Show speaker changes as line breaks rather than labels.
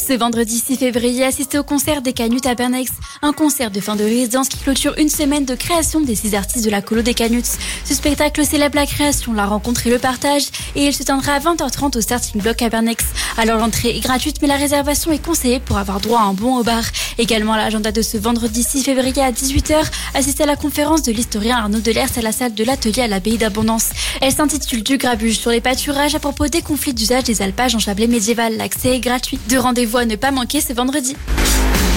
Ce vendredi 6 février, assistez au concert des Canuts à Bernex. Un concert de fin de résidence qui clôture une semaine de création des 6 artistes de la colo des Canuts. Ce spectacle célèbre la création, la rencontre et le partage. Et il se tiendra à 20h30 au Starting Block à Bernex. Alors l'entrée est gratuite, mais la réservation est conseillée pour avoir droit à un bon au bar. Également à l'agenda de ce vendredi 6 février à 18h, assistez à la conférence de l'historien Arnaud Delers à la salle de l'atelier à l'abbaye d'Abondance. Elle s'intitule Du grabuge sur les pâturages à propos des conflits d'usage des alpages en Chablais médiéval. L'accès est gratuit. 2 rendez-vous à ne pas manquer ce vendredi.